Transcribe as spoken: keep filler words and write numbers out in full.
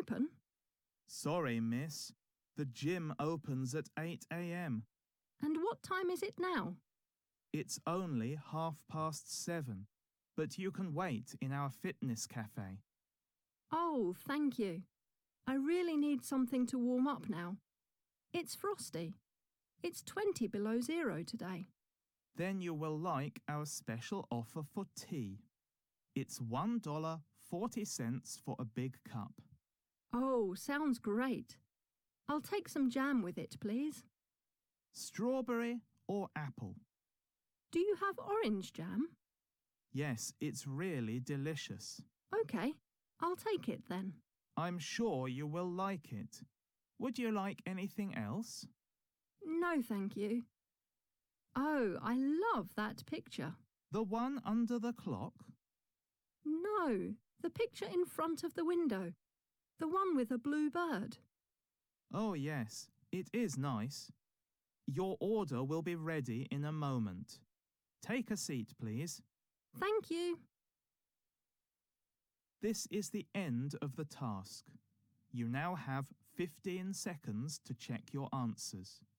open? Sorry, miss. The gym opens at eight a.m. And what time is it now? It's only half past seven, but you can wait in our fitness cafe. Oh, thank you. I really need something to warm up now. It's frosty. It's twenty below zero today. Then you will like our special offer for tea. It's one dollar forty cents for a big cup. Oh, sounds great. I'll take some jam with it, please. Strawberry or apple? Do you have orange jam? Yes, it's really delicious. OK, I'll take it then. I'm sure you will like it. Would you like anything else? No, thank you. Oh, I love that picture. The one under the clock? No, the picture in front of the window. The one with a blue bird. Oh, yes, it is nice. Your order will be ready in a moment. Take a seat, please. Thank you. This is the end of the task. You now have fifteen seconds to check your answers.